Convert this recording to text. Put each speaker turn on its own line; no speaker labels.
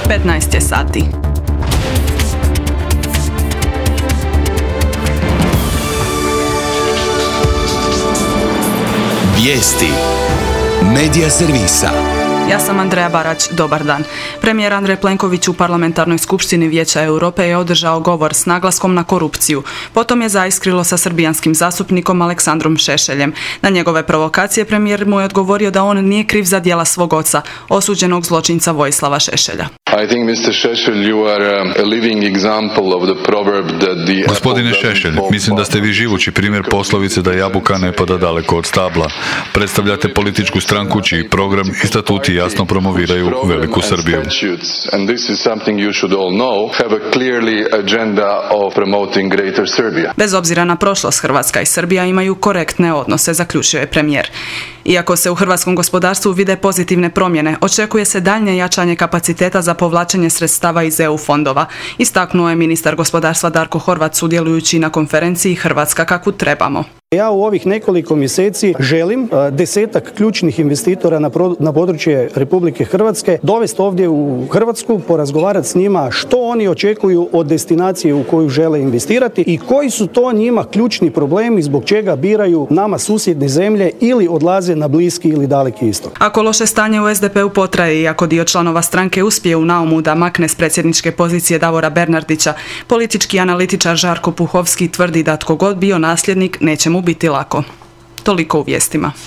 15 je sati.
Vijesti Medija servisa.
Ja sam Andreja Barać, dobar dan. Premijer Andrej Plenković u Parlamentarnoj skupštini Vijeća Europe je održao govor s naglaskom na korupciju. Potom je zaiskrilo sa srbijanskim zastupnikom Aleksandrom Šešeljem. Na njegove provokacije premijer mu je odgovorio da on nije kriv za djela svog oca, osuđenog zločinca Vojislava Šešelja.
Gospodine Šešelj, mislim da ste vi živući primjer poslovice da jabuka ne pada daleko od stabla. Predstavljate političku stranku čiji program i statuti jasno promoviraju veliku Srbiju.
Bez obzira na prošlost, Hrvatska i Srbija imaju korektne odnose, zaključio je premijer. Iako se u hrvatskom gospodarstvu vide pozitivne promjene, očekuje se daljnje jačanje kapaciteta za povlačenje sredstava iz EU fondova, istaknuo je ministar gospodarstva Darko Horvat sudjelujući na konferenciji Hrvatska kakvu trebamo.
Ja u ovih nekoliko mjeseci želim 10 ključnih investitora na područje Republike Hrvatske dovesti ovdje u Hrvatsku, porazgovarati s njima što oni očekuju od destinacije u koju žele investirati i koji su to njima ključni problemi zbog čega biraju nama susjedne zemlje ili odlaze na Bliski ili Daleki istok.
Ako loše stanje u SDP-u potraje i ako dio članova stranke uspije u naumu da makne s predsjedničke pozicije Davora Bernardića, politički analitičar Žarko Puhovski tvrdi da tko god bio nasljednik neće mu biti lako. Toliko u vijestima.